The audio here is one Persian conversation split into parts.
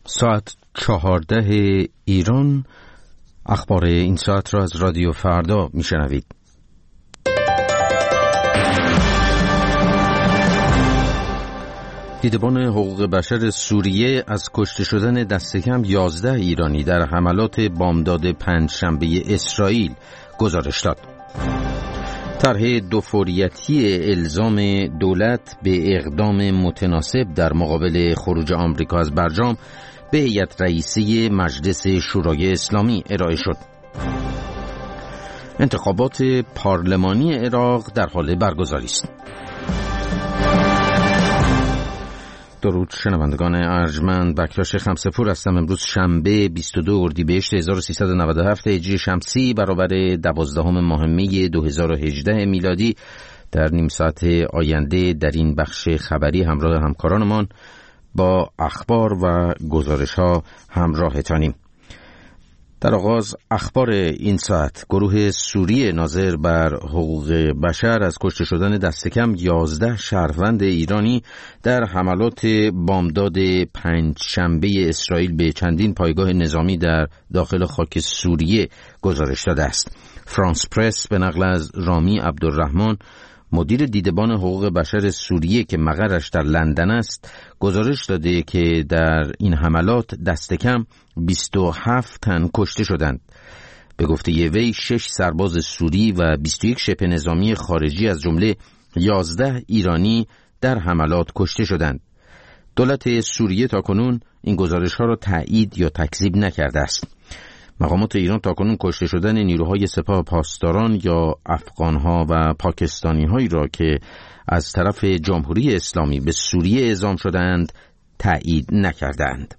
ساعت 14 ایران. اخبار این ساعت را از رادیو فردا میشنوید. دیدبان حقوق بشر سوریه از کشته شدن دست کم 11 ایرانی در حملات بامداد پنجشنبه اسرائیل گزارش داد. طرح دوفوریتی الزام دولت به اقدام متناسب در مقابل خروج آمریکا از برجام به هیئت رئیسه مجلس شورای اسلامی ارائه شد. انتخابات پارلمانی عراق در حال برگزاری است. درود شنوندگان ارجمند، بکراش خمسه‌پور هستم. امروز شنبه 22 اردیبهشت 1397 هجری شمسی برابر 12 ماه می 2018 میلادی. در نیم ساعت آینده در این بخش خبری همراه همکارانمان با اخبار و گزارش ها همراهتانیم. در آغاز اخبار این ساعت: گروه سوریه ناظر بر حقوق بشر از کشته شدن دست کم 11 شهروند ایرانی در حملات بامداد پنجشنبه اسرائیل به چندین پایگاه نظامی در داخل خاک سوریه گزارش داده است. فرانس پرس به نقل از رامی عبدالرحمن، مدیر دیدبان حقوق بشر سوریه که مقرش در لندن است، گزارش داده که در این حملات دست کم 27 تن کشته شدند. به گفته وی 6 سرباز سوری و 21 شبه نظامی خارجی از جمله 11 ایرانی در حملات کشته شدند. دولت سوریه تاکنون این گزارش ها را تایید یا تکذیب نکرده است. مقامات ایران تاکنون کشته شدن نیروهای سپاه پاسداران یا افغانها و پاکستانی‌هایی را که از طرف جمهوری اسلامی به سوریه اعزام شدند تایید نکردند.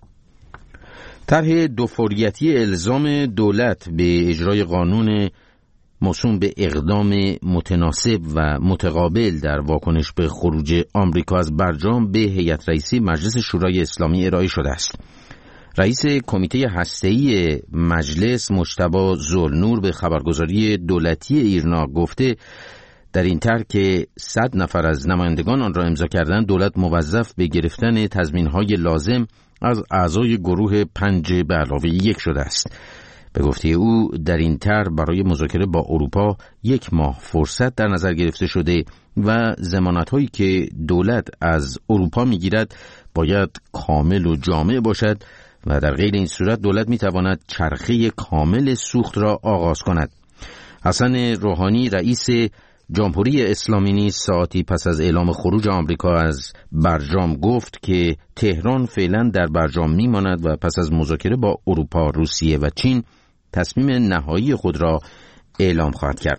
طرح دوفوریتی الزام دولت به اجرای قانون موسوم به اقدام متناسب و متقابل در واکنش به خروج آمریکا از برجام به هیئت رئیسه مجلس شورای اسلامی ارائه شده است. رئیس کمیته هسته‌ای مجلس مجتبی ذوالنور به خبرگزاری دولتی ایرنا گفته در این طرح که 100 نفر از نمایندگان آن را امضا کردند، دولت موظف به گرفتن تضمین‌های لازم از اعضای گروه 5+1 شده است. به گفته او در این طرح برای مذاکره با اروپا 1 ماه فرصت در نظر گرفته شده و ضمانت‌هایی که دولت از اروپا می‌گیرد باید کامل و جامع باشد و در غیر این صورت دولت می‌تواند چرخه کامل سوخت را آغاز کند. حسن روحانی رئیس جمهوری اسلامی نیز ساعتی پس از اعلام خروج آمریکا از برجام گفت که تهران فعلا در برجام می‌ماند و پس از مذاکره با اروپا، روسیه و چین تصمیم نهایی خود را اعلام خواهد کرد.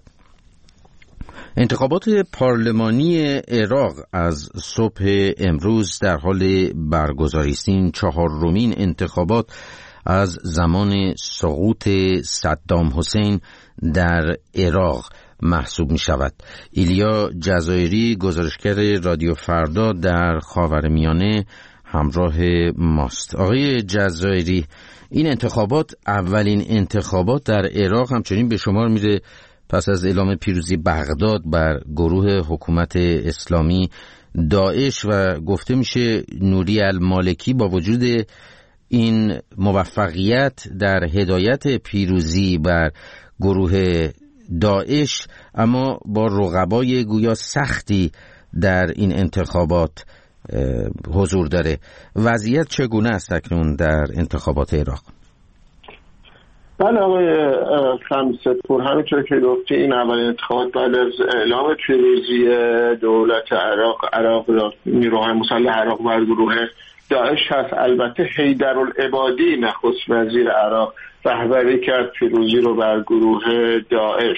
انتخابات پارلمانی عراق از صبح امروز در حال برگزاری است. این 4مین انتخابات از زمان سقوط صدام حسین در عراق محسوب می شود. ایلیا جزایری، گزارشگر رادیو فردا در خاورمیانه، همراه ماست. آقای جزایری، این انتخابات اولین انتخابات در عراق همچنین به شمار میره پس از اعلام پیروزی بغداد بر گروه حکومت اسلامی داعش و گفته میشه نوری المالکی با وجود این موفقیت در هدایت پیروزی بر گروه داعش اما با رقبای گویا سختی در این انتخابات حضور داره. وضعیت چگونه است اکنون در انتخابات عراق؟ بله آقای خمسه‌پور، همینطور که گفتی این اولین انتخابات بعد از اعلام پیروزی دولت عراق نیروهای مسلح عراق بر گروه داعش هست. البته حیدرالعبادی نخست وزیر عراق رهبری کرد پیروزی رو بر گروه داعش.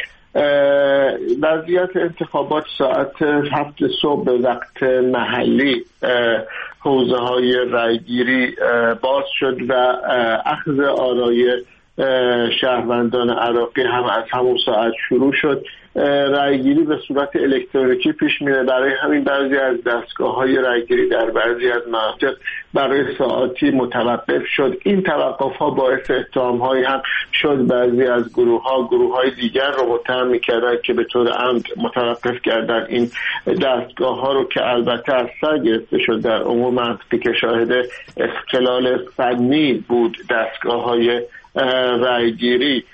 وضعیت انتخابات ساعت 7 صبح به وقت محلی حوزه های رایگیری باز شد و اخذ آرای شهروندان عراقی هم از همون ساعت شروع شد. رأیگیری به صورت الکترونیکی پیش میره، برای همین بعضی از دستگاه‌های رأیگیری در بعضی از مناطق برای ساعاتی متوقف شد. این توقف‌ها باعث اتهام‌هایی هم شد بعضی از گروه‌های دیگر رو متهم می‌کردن که به طور عمد متوقف کردن این دستگاه‌ها رو، که البته از سر گرفته شد. در عموم منطقی که شاهد اختلال فنی بود دستگاه‌های رأیگیری.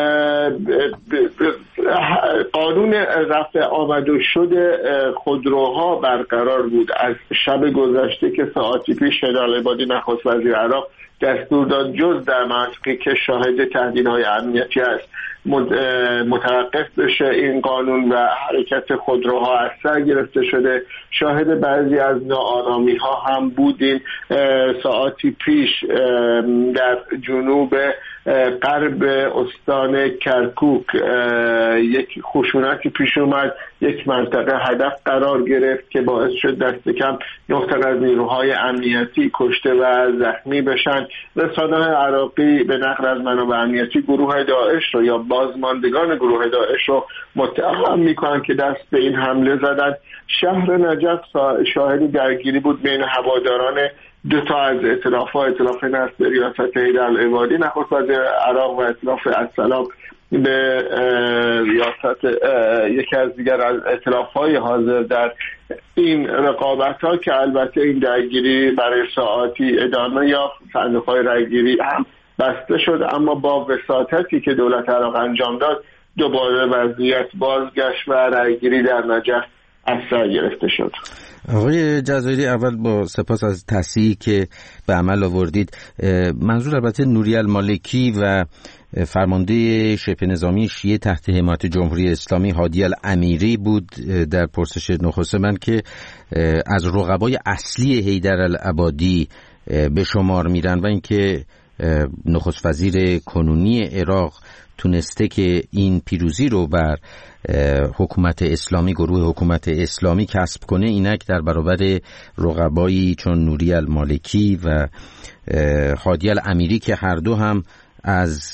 قانون رفع آمد و شد خودروها برقرار بود. از شب گذشته که ساعتی پیش هیدر العبادی نخست وزیر عراق دستور داد جز در منطقی که شاهد تهدیدهای امنیتی است متوقف بشه این قانون و حرکت خودروها از سر گرفته شده. شاهد بعضی از ناآرامی ها هم بودیم. ساعتی پیش در جنوب غرب استان کرکوک یک خشونتی پیش اومد، یک منطقه هدف قرار گرفت که باعث شد دست کم 9 تن از نیروهای امنیتی کشته و زخمی بشن. رسانه‌های عراقی به نقل از منابع امنیتی گروه داعش رو یا بازماندگان گروه داعش رو متهم میکنن که دست به این حمله زدن. شهر نجف شاهد درگیری بود بین هواداران 2 تا از ائتلاف نصر ریاست هیدر العبادی نخست وزیر عراق و ائتلاف السلام به ریاست یکی از دیگر از ائتلاف‌های حاضر در این رقابت‌ها، که البته این درگیری برای ساعاتی ادامه یافت. صندوق‌های رأی‌گیری هم بسته شد، اما با وساطتی که دولت عراق انجام داد دوباره وضعیت بازگشت و رأی‌گیری در نجف از سر گرفته شد. آقای جزایری، اول با سپاس از تصحیحی که به عمل آوردید. منظور البته نوری المالکی و فرمانده شبه نظامی شیعه تحت حمایت جمهوری اسلامی هادی الامیری بود در پرسش نخست من، که از رقبای اصلی هیدر العبادی به شمار میرن و اینکه نخست وزیر کنونی عراق تونسته که این پیروزی رو بر حکومت اسلامی، گروه حکومت اسلامی کسب کنه، اینک در برابر رقبایی چون نوری المالکی و هادی الامیری که هر دو هم از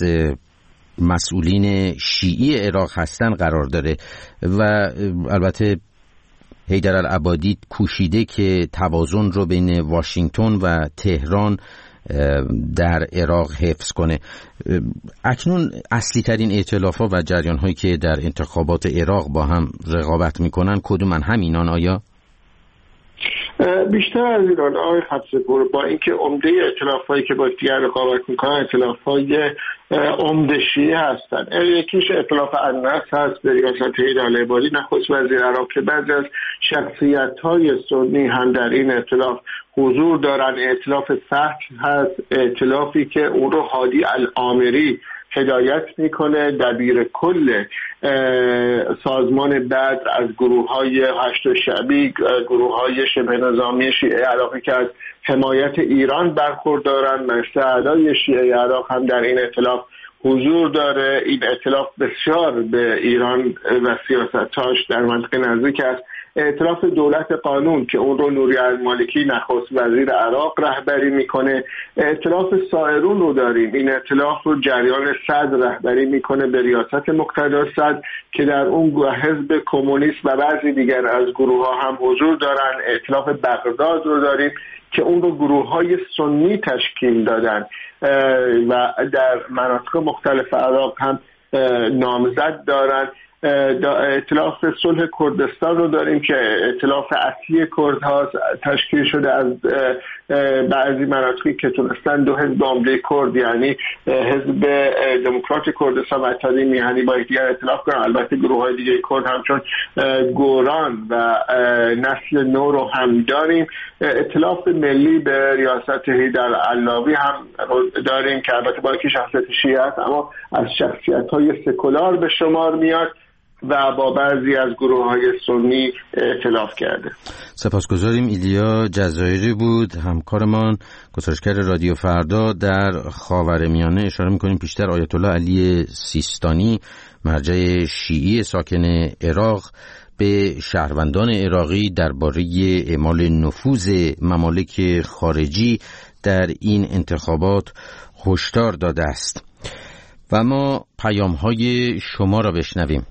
مسئولین شیعی عراق هستن قرار داره. و البته هیدر العبادی کوشیده که توازن رو بین واشنگتن و تهران در عراق حفظ کنه. اکنون اصلی ترین ائتلاف‌ها و جریان‌هایی که در انتخابات عراق با هم رقابت می‌کنن کدومن؟ همینان آیا؟ بیشتر از ایران آقای خبسه‌پور، با اینکه عمده ائتلاف‌هایی که با دیگر رقابت می‌کنن ائتلاف‌های عمده شیعه هستن. یکیش ائتلاف النصر هست به ریاست هیدر العبادی نخست وزیر عراق که بعضی از شخصیت‌های سنی هم در این ائتلاف حضور دارن. ائتلاف فتح هست، ائتلافی که اون رو هادی الامیری هدایت میکنه، دبیر کل سازمان بدر از گروه‌های هشت شعبی، گروه‌های شبه نظامی شیعه عراقی که از حمایت ایران برخوردارن. مجلس اعلای شیعه عراق هم در این ائتلاف حضور داره. این ائتلاف بسیار به ایران و سیاستاش در منطقه نزدیک است. ائتلاف دولت قانون که اون رو نوری المالکی نخست وزیر عراق رهبری میکنه. ائتلاف سائرون رو داریم. این ائتلاف رو جریان صدر رهبری میکنه به ریاست مقتدا صدر که در اون حزب کمونیست و بعضی دیگر از گروه ها هم حضور دارن. ائتلاف بغداد رو داریم که اون رو گروه های سنی تشکیل دادن و در مناطق مختلف عراق هم نامزد دارن. ائتلاف صلح کردستان رو داریم که ائتلاف اصلی کردها تشکیل شده از بعضی مناطقی که تونستن 2 حزب عمده کرد یعنی حزب دموکرات کردستان و اتحادیه میهنی با یکدیگر ائتلاف کنن. البته گروه‌های دیگه کرد همچون گوران و نسل نو رو هم داریم. ائتلاف ملی به ریاست هیدر علاوی هم داریم که البته با یکی شخصیت شیعه است اما از شخصیت‌های سکولار به شمار میاد و با بعضی از گروه‌های سنی ائتلاف کرده. سپاسگزاریم. ایلیا جزایری بود همکارمان، گزارشگر رادیو فردا در خاورمیانه. اشاره می‌کنیم پیشتر آیت الله علی سیستانی، مرجع شیعی ساکن عراق، به شهروندان عراقی درباره اعمال نفوذ ممالک خارجی در این انتخابات هشدار داده است. و ما پیام‌های شما را بشنویم.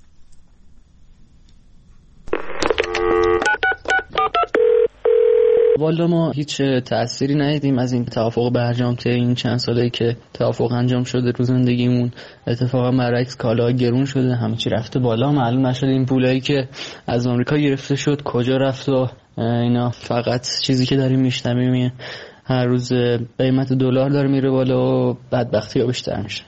والا ما هیچ تأثیری ندیدیم از این توافق برجام طی این چند ساله‌ای که توافق انجام شده رو زندگیمون. اتفاقا برعکس کالاها گرون شده، همه چی رفته بالا، معلوم نشده این پولایی که از آمریکا گرفته شد کجا رفت و اینا. فقط چیزی که داریم میشنویم هر روز قیمت دلار داره میره بالا و بدبختی‌ها بیشتر میشه.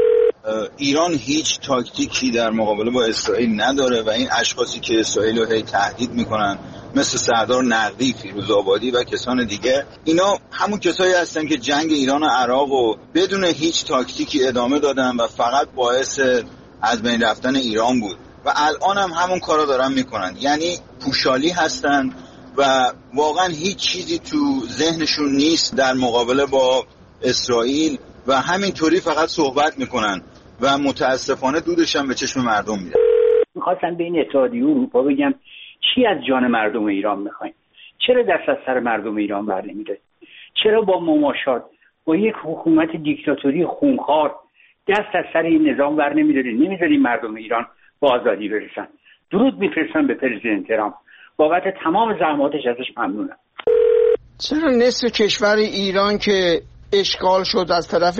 ایران هیچ تاکتیکی در مقابله با اسرائیل نداره و این اشخاصی که اسرائیل رو تهدید میکنن مثل سردار نقدی، فیروز آبادی و کسان دیگه، اینا همون کسایی هستن که جنگ ایران و عراق رو بدون هیچ تاکتیکی ادامه دادن و فقط باعث از بین رفتن ایران بود و الان هم همون کارا دارن میکنن. یعنی پوشالی هستن و واقعا هیچ چیزی تو ذهنشون نیست در مقابله با اسرائیل و همینطوری فقط صحبت میکنن و متاسفانه دودش هم به چشم مردم میره. میخواستن بین اتحادیه اروپا بگم چی از جان مردم ایران میخواین؟ چرا دست از سر مردم ایران بر نمیدارید؟ چرا با مماشات با یک حکومت دیکتاتوری خونخوار دست از سر این نظام بر نمیدارید؟ نمیذارید مردم ایران با آزادی برسن؟ درود میفرستم به پرزیدنت ترامپ، بابت تمام زحماتش ازش ممنونم. چرا نصف کشور ایران که اشغال شد از طرف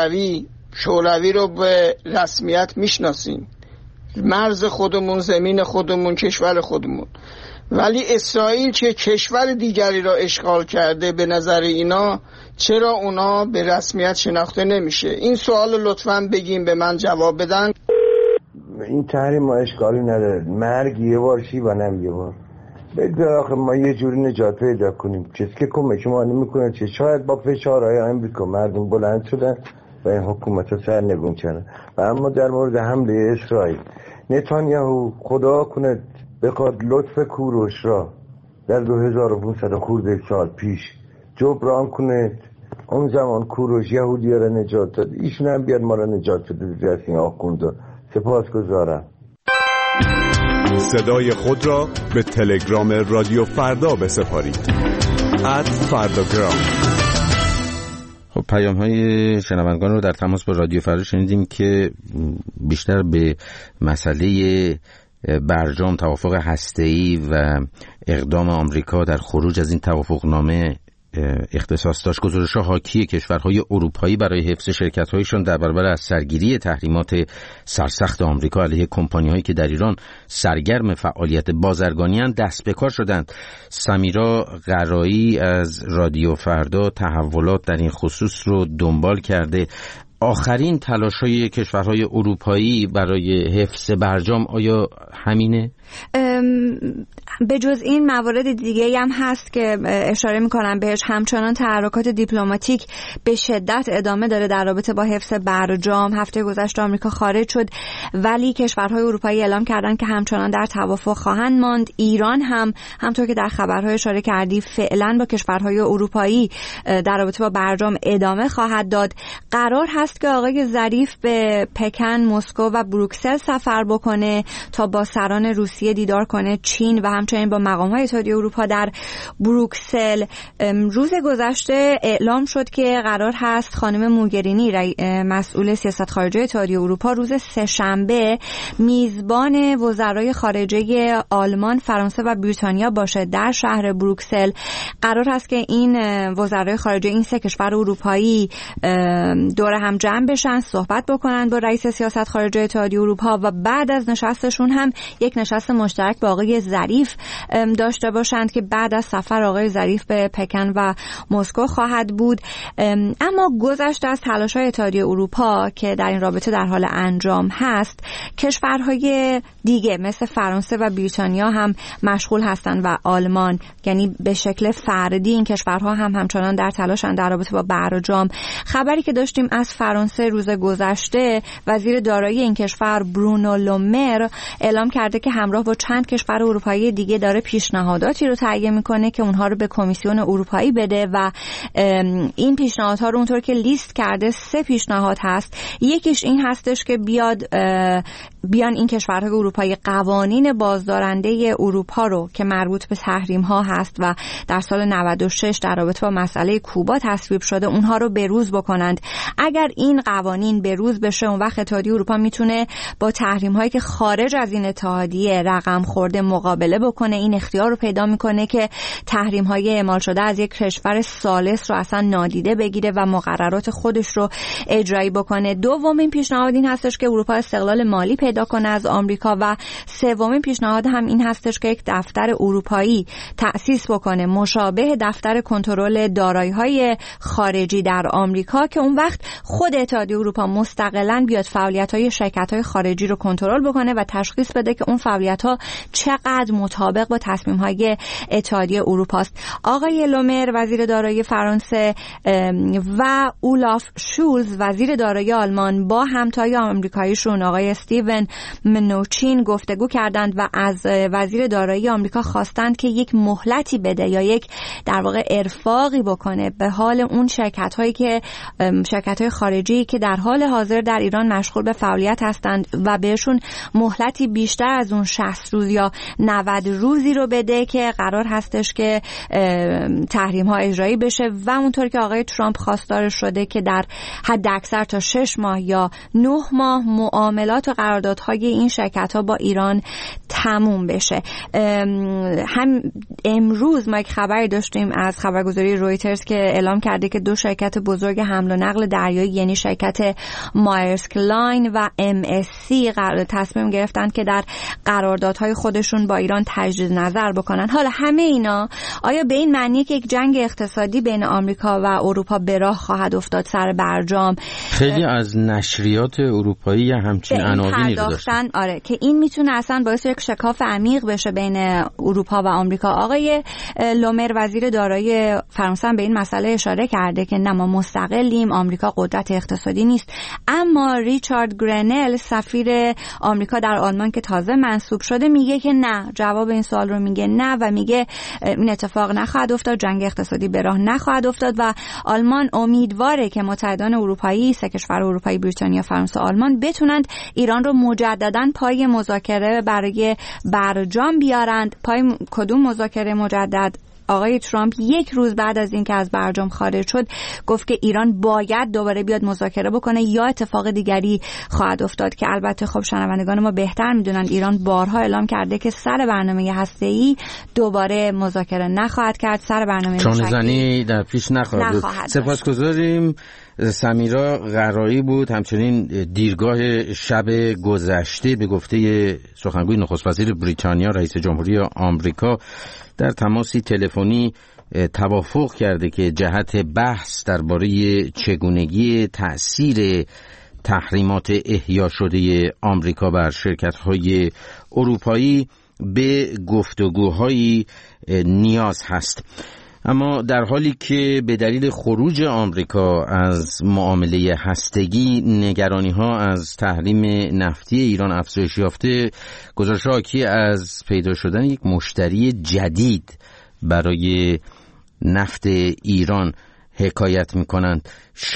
شوروی رو به رسمیت میشناسیم، مرز خودمون، زمین خودمون، کشور خودمون، ولی اسرائیل که کشور دیگری را اشغال کرده به نظر اینا چرا اونا به رسمیت شناخته نمیشه؟ این سوال لطفاً بگیم به من جواب بدن. این تحریم ما اشکالی نداره، مرگ یه بار شیبانم یه بار بگذار آخه ما یه جوری نجات پیدا کنیم. کسی که کمک ما نمیکنه چه؟ شاید با فشارهای آمریکا مردم بلند شدن و این حکومت رو سرنگون کردن. و اما در مورد حمله اسرائیل، نتانیاهو خدا کنه بخواد لطف کوروش را در 2500 خورده سال پیش جبران کنه. اون زمان کوروش یهودی‌ها را نجات داد، ایشون هم بیاد ما را نجات بده از این آخوندا. سپاسگزارم. صدای خود را به تلگرام رادیو فردا بسپارید. @فرداگرام. خب پیام های شنوندگان رو در تماس با رادیو فردا شنیدیم که بیشتر به مسئله برجام، توافق هسته‌ای و اقدام آمریکا در خروج از این توافقنامه اختصاص داشت. گزارش‌ها حاکی کشورهای اروپایی برای حفظ شرکت‌هایشان در برابر از سرگیری تحریمات سرسخت آمریکا علیه کمپانی‌هایی که در ایران سرگرم فعالیت بازرگانی‌اند دست به کار شدند. سمیرا قرایی از رادیو فردا تحولات در این خصوص رو دنبال کرده. آخرین تلاش‌های کشورهای اروپایی برای حفظ برجام آیا همینه؟ به جز این موارد دیگه هم هست که اشاره میکنم بهش. همچنان تحرکات دیپلماتیک به شدت ادامه داره در رابطه با حفظ برجام. هفته گذشته آمریکا خارج شد ولی کشورهای اروپایی اعلام کردن که همچنان در توافق خواهند ماند. ایران هم همطور که در خبرهای اشاره کردی فعلا با کشورهای اروپایی در رابطه با برجام ادامه خواهد داد. قرار هست که آقای ظریف به پکن، مسکو و بروکسل سفر بکنه تا با سران روسیه دیدار کنه، چین و همچنین با مقام‌های اتحادیه اروپا در بروکسل. روز گذشته اعلام شد که قرار هست خانم موگرینی مسئول سیاست خارجی اتحادیه اروپا روز سه‌شنبه میزبان وزرای خارجه آلمان، فرانسه و بریتانیا باشه در شهر بروکسل. قرار هست که این وزرای خارجه این سه کشور اروپایی دور هم جمع بشن، صحبت بکنن با رئیس سیاست خارجی اتحادیه اروپا و بعد از نشستشون هم یک نشست مشترک با آقای ظریف داشته باشند که بعد از سفر آقای ظریف به پکن و مسکو خواهد بود. اما گذشته از تلاش‌های اتحادیه اروپا که در این رابطه در حال انجام هست، کشورهای دیگه مثل فرانسه و بریتانیا هم مشغول هستند و آلمان، یعنی به شکل فردی این کشورها هم همچنان در تلاشند در رابطه با برجام. خبری که داشتیم از فرانسه روز گذشته، وزیر دارایی این کشور برونو لومر اعلام کرده که همراه با چند کشور اروپایی دیگه داره پیشنهاداتی رو تهیه میکنه که اونها رو به کمیسیون اروپایی بده و این پیشنهادها رو اونطور که لیست کرده 3 پیشنهاد هست. یکیش این هستش که بیاد بیان این کشورهای اروپایی قوانین بازدارنده اروپا رو که مربوط به تحریم ها هست و در سال 96 در رابطه با مسئله کوبا تصویب شده اونها رو بروز بکنند. اگر این قوانین بروز بشه اون وقت اتحادیه اروپا میتونه با تحریم هایی که خارج از این اتحادیه رقم خورده مقابله بکنه. این اختیار رو پیدا میکنه که تحریم های اعمال شده از یک کشور ثالث رو اصلا نادیده بگیره و مقررات خودش رو اجرایی بکنه. دومین پیشنهاد این هستش که اروپا استقلال مالی پیدا کنه از آمریکا و سومین پیشنهاد هم این هستش که یک دفتر اروپایی تأسیس بکنه مشابه دفتر کنترل دارایی‌های خارجی در آمریکا که اون وقت خود اتحادیه اروپا مستقلاً بیاد فعالیت‌های شرکت‌های خارجی رو کنترل بکنه و تشخیص بده که اون فعالیت‌ها چقدر مطابق با تصمیم‌های اتحادیه اروپا است. آقای لومر وزیر دارایی فرانسه و اولاف شولز وزیر دارایی آلمان با همتای آمریکاییشون آقای استیون منوچین گفتگو کردند و از وزیر دارایی آمریکا خواستند که یک مهلتی بده یا یک در واقع ارفاقی بکنه به حال اون شرکت‌های خارجی که در حال حاضر در ایران مشغول به فعالیت هستند و بهشون مهلتی بیشتر از اون 60 روز یا 90 روزی رو بده که قرار هستش که تحریم‌ها اجرایی بشه و اونطور که آقای ترامپ خواستار شده که در حد اکثر تا 6 ماه یا 9 ماه معاملات و قراردادهای این شرکت‌ها با ایران تموم بشه. هم امروز ما یک خبری داشتیم از خبرگزاری رویترز که اعلام کرده که دو شرکت بزرگ حمل و نقل دریایی یعنی شرکت مایرسک لاین و MSC تصمیم گرفتن که در قراردادهای خودشون با ایران تجدید نظر بکنن. حالا همه اینا آیا به این معنیه که یک جنگ اقتصادی بین آمریکا و اروپا به راه خواهد افتاد سر برجام؟ خیلی از نشریات اروپایی همچین عناوینی رو داشتن. آره که این میتونه اصلا باعث یک شکاف عمیق بشه بین اروپا و آمریکا. آقای لومر وزیر دارایی فرانسه به این مسئله اشاره کرده که نه ما مستقلیم، آمریکا قدرت اقتصادی نیست. اما ریچارد گرنل سفیر آمریکا در آلمان که تازه منصوب شده میگه که نه، جواب این سوال رو میگه نه و میگه این اتفاق نخواهد افتاد، جنگ اقتصادی به راه نخواهد افتاد و آلمان امیدواره که متحدان اروپایی، سه کشور اروپایی بریتانیا، فرانسه، آلمان بتونند ایران رو مجددا پای مذاکره برای برجام بیارند. پای کدوم مذاکره مجدد؟ آقای ترامپ یک روز بعد از اینکه از برجام خارج شد گفت که ایران باید دوباره بیاد مذاکره بکنه یا اتفاق دیگری خواهد افتاد که البته خب شنوندگان ما بهتر میدونن ایران بارها اعلام کرده که سر برنامه هسته‌ای دوباره مذاکره نخواهد کرد، سر برنامه چانه‌زنی در پیش نخواهد بود. سپاسگزاریم. سمیرا قرایی بود. همچنین دیرگاه شب گذشته به گفته سخنگوی نخست وزیر بریتانیا رئیس جمهوری آمریکا در تماسی تلفنی توافق کرده که جهت بحث درباره چگونگی تأثیر تحریمات احیا شده آمریکا بر شرکت‌های اروپایی به گفتگوهایی نیاز هست. اما در حالی که به دلیل خروج آمریکا از معامله هستگی نگرانی‌ها از تحریم نفتی ایران افزایش یافته، گزارش‌ها حاکی از پیدا شدن یک مشتری جدید برای نفت ایران حکایت می‌کنند.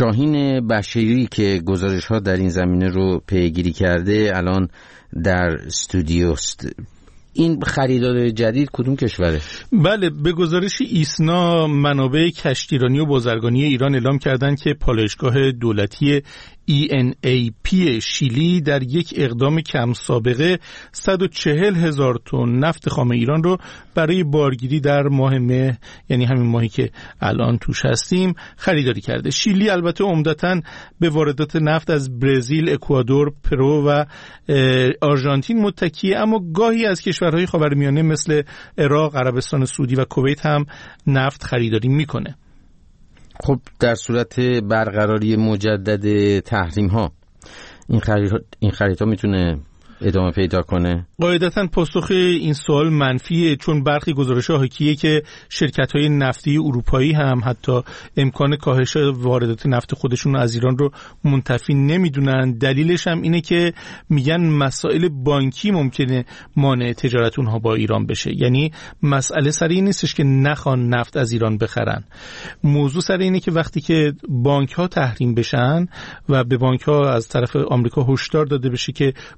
شاهین بشیری که گزارش‌ها در این زمینه رو پیگیری کرده الان در استودیوست. این خریدار جدید کدوم کشوره؟ بله، به گزارش ایسنا منابع کشتیرانی و بازرگانی ایران اعلام کردند که پالایشگاه دولتی ENAP شیلی در یک اقدام کم سابقه 140,000 تن نفت خام ایران رو برای بارگیری در ماه مه، یعنی همین ماهی که الان توش هستیم، خریداری کرده. شیلی البته عمدتاً به واردات نفت از برزیل، اکوادور، پرو و آرژانتین متکیه، اما گاهی از کشورهای خاورمیانه مثل عراق، عربستان سعودی و کویت هم نفت خریداری میکنه. خب در صورت برقراری مجدد تحریم ها این خریدها میتونه ادامه پیدا کنه؟ قاعدتاً پاسخ این سوال منفیه، چون برخی گزارش‌ها حاکیه که شرکت‌های نفتی اروپایی هم حتی امکان کاهش واردات نفت خودشون از ایران رو منتفی نمیدونن. دلیلش هم اینه که میگن مسائل بانکی ممکنه مانع تجارت اونها با ایران بشه. یعنی مسئله سر این نیستش که نخوان نفت از ایران بخرن، موضوع سر اینه که وقتی که بانک‌ها تحریم بشن و به بانک‌ها از طرف آمریکا هشدار داده بشه که با ایران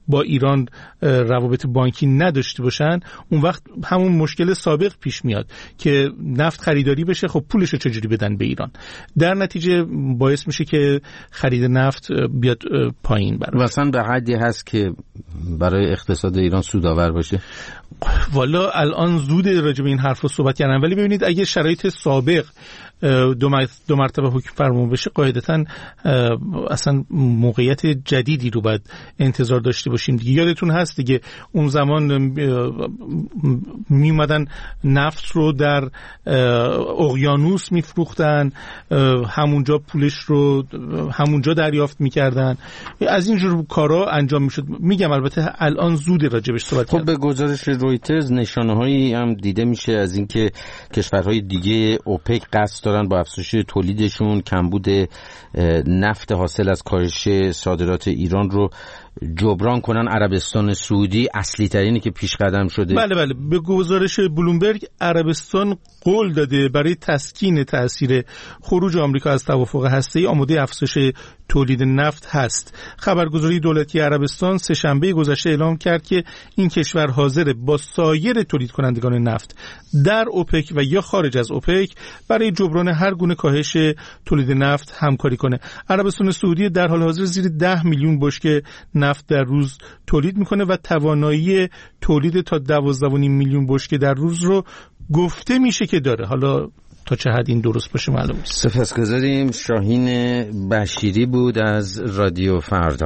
ایران روابط بانکی نداشته باشن، اون وقت همون مشکل سابق پیش میاد که نفت خریداری بشه، خب پولش رو چجوری بدن به ایران؟ در نتیجه باعث میشه که خرید نفت بیاد پایین بره. مثلا به حدی هست که برای اقتصاد ایران سودآور باشه؟ والا الان زوده راجع به این حرفا صحبت کردن، ولی ببینید اگه شرایط سابق دو مرتبه حکم فرما بشه، قاعدتاً اصلا موقعیت جدیدی رو باید انتظار داشته باشیم دیگه. یادتون هست دیگه اون زمان می اومدن نفت رو در اقیانوس میفروختن، همونجا پولش رو همونجا دریافت میکردن، از این جور کارا انجام میشد. میگم البته الان زود راجبش صحبت خب به گزارش رویترز نشانه‌هایی هم دیده میشه از اینکه کشورهای دیگه اوپک قصد دارن با افزایش تولیدشون کمبود نفت حاصل از کاهش صادرات ایران رو جبران کنن. عربستان سعودی اصلی ترینی که پیش قدم شده. بله به گزارش بلومبرگ عربستان قول داده برای تسکین تأثیر خروج آمریکا از توافق هسته‌ای آماده افزایش تولید نفت هست. خبرگزاری دولتی عربستان سه‌شنبه گذشته اعلام کرد که این کشور حاضر با سایر تولید کنندگان نفت در اوپک و یا خارج از اوپک برای جبران هر گونه کاهش تولید نفت همکاری کنه. عربستان سعودی در حال حاضر زیر 10 میلیون بشکه نفت در روز تولید میکنه و توانایی تولید تا 12.5 میلیون بشکه در روز رو گفته میشه که داره. حالا تا چه حد این درست باشه معلوم نیست. سپاسگزاریم. شاهین بشیری بود از رادیو فردا.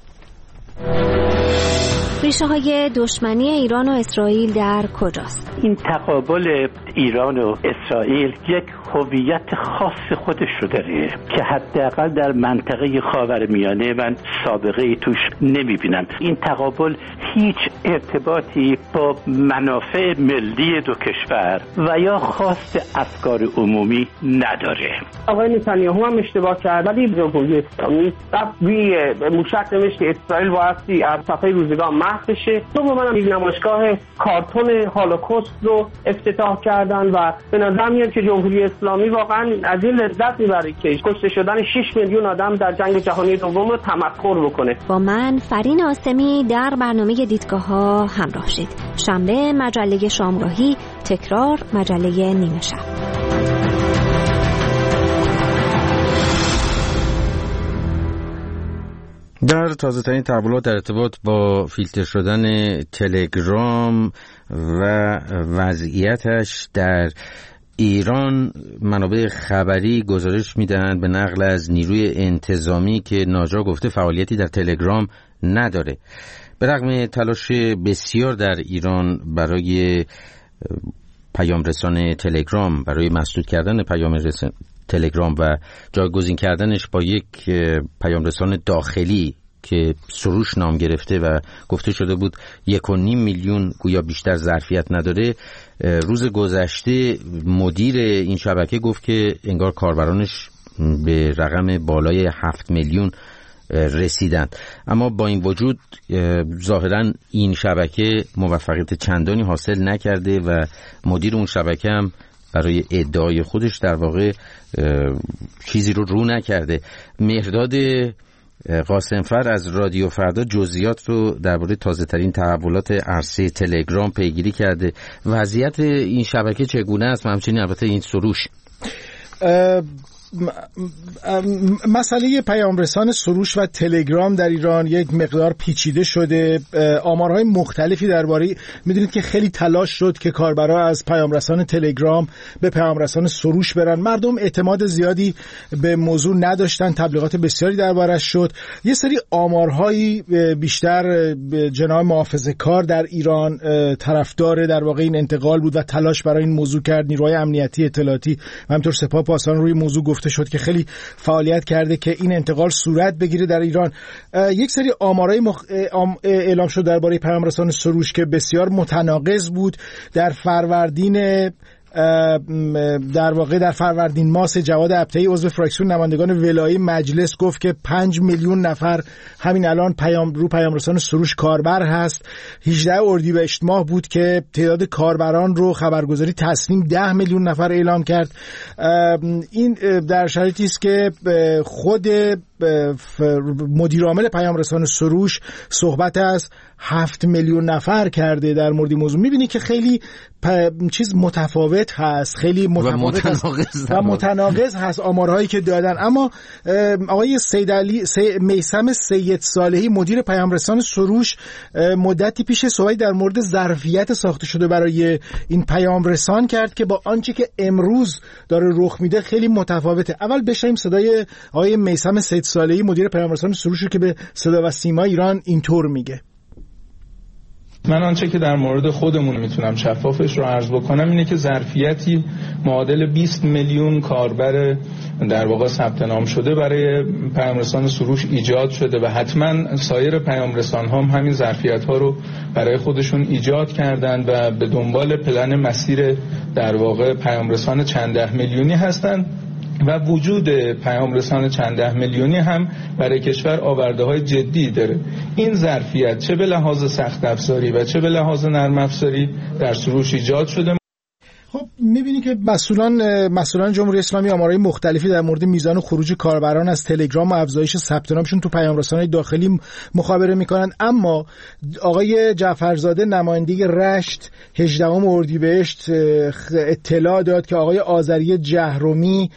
ریشه‌های دشمنی ایران و اسرائیل در کجاست؟ این تقابل ایران و اسرائیل یک هویت خاص خودش رو داره که حداقل در منطقه خاورمیانه من سابقه توش نمیبینم. این تقابل هیچ ارتباطی با منافع ملی دو کشور و یا خواست افکار عمومی نداره. آقای نتانیاهو هم اشتباه کرد، ولی جمهوری اسلامی روی موشک نوشت که اسرائیل بایستی از صفحه روزگار محو بشه. دوم یک نمایشگاه کارتون هولوکاست رو افتتاح کردن و به نظر میاد که جمهوری اسلامی واقعا از این لذت میبره که کشته شدن 6 میلیون آدم در جنگ جهانی دوم رو تمسخر بکنه. با من فرین آسمی در برنامه دیدگاه‌ها همراه شید. شنبه مجله شامگاهی، تکرار مجله نیمه شب. در تازه‌ترین تحولات در ارتباط با فیلتر شدن تلگرام و وضعیتش در ایران، منابع خبری گزارش میدهند به نقل از نیروی انتظامی که ناجا گفته فعالیتی در تلگرام نداره. به رغم تلاش بسیار در ایران برای پیام رسان تلگرام، برای مسدود کردن پیام رسان تلگرام و جایگزین کردنش با یک پیام رسان داخلی که سروش نام گرفته و گفته شده بود 1.5 میلیون گویا بیشتر ظرفیت نداره، روز گذشته مدیر این شبکه گفت که انگار کاربرانش به رقم بالای 7 میلیون رسیدند. اما با این وجود ظاهرا این شبکه موفقیت چندانی حاصل نکرده و مدیر اون شبکه هم برای ادعای خودش در واقع چیزی رو نکرده. مهرداد قاسمفر از رادیو فردا جزئیات رو درباره تازه‌ترین تحولات عرصه تلگرام پیگیری کرده. وضعیت این شبکه چگونه است و همچنین البته این سروش؟ مسئله پیامرسان سروش و تلگرام در ایران یک مقدار پیچیده شده. آمارهای مختلفی درباره، میدونید که خیلی تلاش شد که کاربرا از پیامرسان تلگرام به پیامرسان سروش برن. مردم اعتماد زیادی به موضوع نداشتن، تبلیغات بسیاری دربارش شد. یه سری آمارهایی بیشتر جناح محافظه‌کار در ایران طرفدار در واقع این انتقال بود و تلاش برای این موضوع کرد. نیروهای امنیتی اطلاعاتی و همینطور سپاه پاسداران روی موضوع گفته شد که خیلی فعالیت کرده که این انتقال صورت بگیره در ایران. یک سری آمارای اعلام شد درباره پیامرسان سروش که بسیار متناقض بود. در فروردین در واقع در فروردین ماه جواد ابطحی عضو فراکسیون نمایندگان ولایی مجلس گفت که 5 میلیون نفر همین الان پیامرسان سروش کاربر هست. 18 اردیبهشت ماه بود که تعداد کاربران رو خبرگزاری تصنیم 10 میلیون نفر اعلام کرد. این در شرایطی است که خود مدیرعامل پیام رسان سروش صحبت از 7 میلیون نفر کرده در مورد موضوع. میبینی که خیلی چیز متفاوت هست، خیلی متناقض هست آمارهایی که دادن. اما آقای میثم سید صالحی مدیر پیام رسان سروش مدتی پیش صحبت در مورد ظرفیت ساخته شده برای این پیام رسان کرد که با آنچه که امروز داره رخ میده خیلی متفاوته. اول بشنویم صدای آقای میثم سید صالحی مدیر پیام رسان سروش که به صدا و سیما ایران اینطور میگه. من آنچه که در مورد خودمون میتونم شفافش رو عرض بکنم اینه که ظرفیتی معادل 20 میلیون کاربر در واقع ثبت نام شده برای پیام رسان سروش ایجاد شده و حتما سایر پیام رسان ها هم همین ظرفیت ها رو برای خودشون ایجاد کردن و به دنبال پلن مسیر در واقع پیام رسان چند ده میلیونی هستن و وجود پیام رسان چند ده میلیونی هم برای کشور آورده‌های جدی داره. این ظرفیت چه به لحاظ سخت افزاری و چه به لحاظ نرم افزاری در سروش ایجاد شده. خب می‌بینی که مسئولان جمهوری اسلامی آمارهای مختلفی در مورد میزان خروج کاربران از تلگرام و افزایش ثبت نامشون تو پیام رسان‌های داخلی مخابره می‌کنن. اما آقای جعفرزاده نماینده رشت 18 اردیبهشت اطلاع داد که آقای آذری جهرومی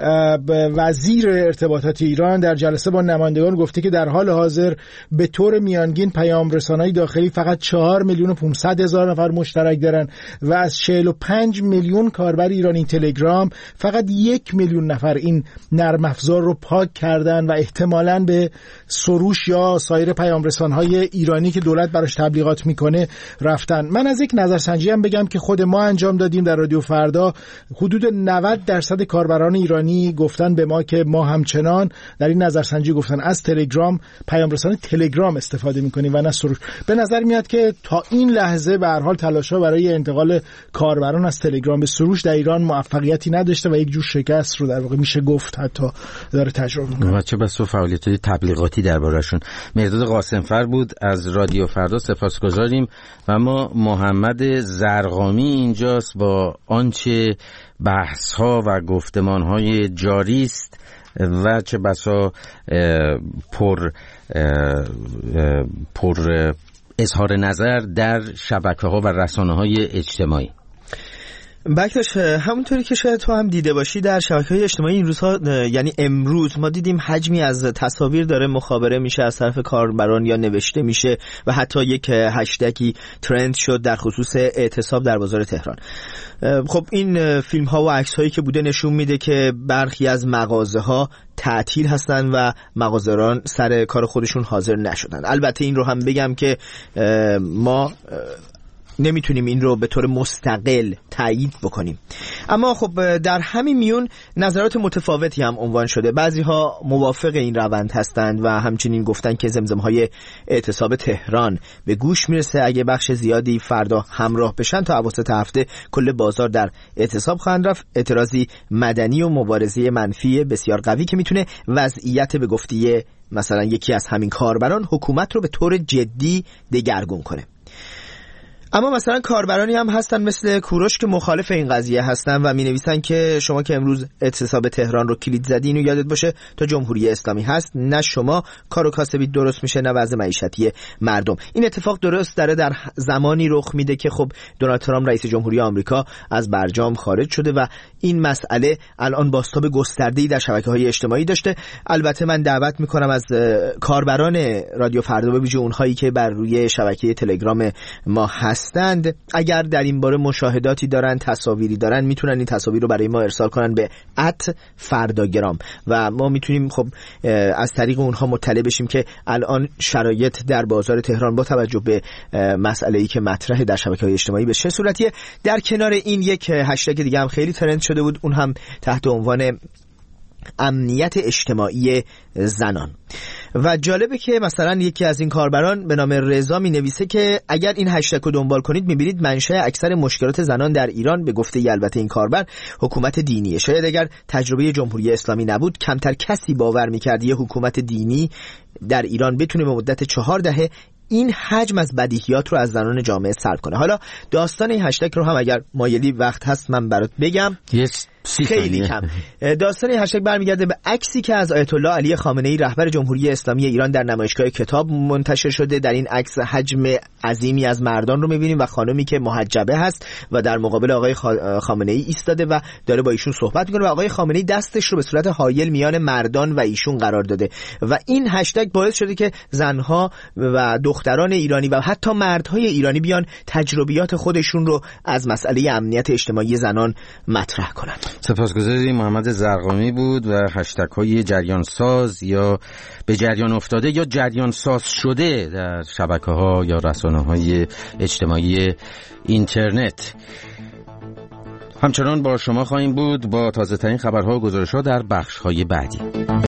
وزیر ارتباطات ایران در جلسه با نمایندگان گفته که در حال حاضر به طور میانگین پیام رسان‌های داخلی فقط 4,500,000 نفر مشترک دارن و از 45 میلیون کاربر ایرانی تلگرام فقط 1 میلیون نفر این نرم افزار رو پاک کردن و احتمالاً به سروش یا سایر پیام رسان‌های ایرانی که دولت براش تبلیغات میکنه رفتن. من از یک نظرسنجی هم بگم که خود ما انجام دادیم در رادیو فردا. حدود 90% کاربران ایرانی گفتن به ما که ما همچنان در این نظرسنجی گفتن از تلگرام پیام رسان تلگرام استفاده میکنیم و نه سروش. به نظر میاد که تا این لحظه به هر حال تلاش‌ها برای انتقال کاربران از تلگرام به سروش در ایران موفقیتی نداشته و یک جور شکست رو در واقع میشه گفت حتی داره تجربه میکنه. چه بس فعالیت‌های تبلیغاتی درباره‌شون. مرداد قاسمفر بود از رادیو فردا، سپاسگزاریم. و ما محمد زرقامی اینجاست با آنچه بحث‌ها و گفتمان‌های جاری است و چه بسا پر اظهار نظر در شبکه‌ها و رسانه‌های اجتماعی. بکتاش همونطوری که شاید تو هم دیده باشی در شبکه‌های اجتماعی این روزها، یعنی امروز ما دیدیم حجمی از تصاویر داره مخابره میشه از طرف کاربران یا نوشته میشه و حتی یک هشتگی ترند شد در خصوص اعتصاب در بازار تهران. خب این فیلم ها و عکس هایی که بوده نشون میده که برخی از مغازه ها تعطیل هستن و مغازه‌داران سر کار خودشون حاضر نشدن. البته این رو هم بگم که ما نمیتونیم این رو به طور مستقل تایید بکنیم، اما خب در همین میون نظرات متفاوتی هم عنوان شده. بعضی ها موافق این روند هستند و همچنین گفتن که زمزمه‌های اعتصاب تهران به گوش میرسه. اگه بخش زیادی فردا همراه بشن تا اواسط هفته کل بازار در اعتصاب خواهند رفت. اعتراضی مدنی و مبارزه منفی بسیار قوی که میتونه وضعیت به گفته مثلا یکی از همین کاربران حکومت رو به طور جدی دگرگون کنه. اما مثلا کاربرانی هم هستن مثل کوروش که مخالف این قضیه هستن و می نویسن که شما که امروز اعتصاب تهران رو کلید زدین و یادت باشه تا جمهوری اسلامی هست، نه شما کار و کاسبی درست میشه نه وضع معیشتی مردم. این اتفاق درست داره در زمانی رخ میده که خب دونالد ترامپ رئیس جمهوری آمریکا از برجام خارج شده و این مسئله الان بازتاب گسترده‌ای در شبکه‌های اجتماعی داشته. البته من دعوت میکنم از کاربران رادیو فردا به ویژه اونهایی که بر روی شبکه تلگرام ما هستند، اگر در این باره مشاهداتی دارن، تصاویری دارن، میتونن این تصاویر رو برای ما ارسال کنن به @فرداگرام و ما میتونیم خب از طریق اونها مطلع بشیم که الان شرایط در بازار تهران با توجه به مسئله‌ای که مطرح در شبکه‌های اجتماعی به چه صورتیه. در کنار این یک هشتگ دیگه هم خیلی ترند شده بود، اون هم تحت عنوان امنیت اجتماعی زنان. و جالبه که مثلا یکی از این کاربران به نام رضا می نویسه که اگر این هشتگ رو دنبال کنید میبینید منشأ اکثر مشکلات زنان در ایران به گفته البته این کاربر حکومت دینیه. شاید اگر تجربه جمهوری اسلامی نبود کمتر کسی باور میکرد یه حکومت دینی در ایران بتونه به مدت 4 دهه این حجم از بدیهیات رو از زنان جامعه سلب کنه. حالا داستان این هشتگ رو هم اگر مایلی وقت هست من برات بگم. خیلی کم. داستان این هشتگ برمیگرده به عکسی که از آیت الله علی خامنه‌ای رهبر جمهوری اسلامی ایران در نمایشگاه کتاب منتشر شده. در این عکس حجم عظیمی از مردان رو می‌بینیم و خانمی که محجبه هست و در مقابل آقای خامنه‌ای ایستاده و داره با ایشون صحبت می‌کنه و آقای خامنه‌ای دستش رو به صورت حایل میان مردان و ایشون قرار داده و این هشتگ باعث شده که زنها و دختران ایرانی و حتی مردهای ایرانی بیان تجربیات خودشون رو از مسئله امنیت اجتماعی زنان مطرح کنند. سپاسگزاریم. محمد زرقامی بود و هشتگ های جریان ساز یا به جریان افتاده یا جریان ساز شده در شبکه‌ها یا رسانه‌های اجتماعی اینترنت. همچنان با شما خواهیم بود با تازه ترین خبرها و گزارش‌ها در بخش‌های بعدی.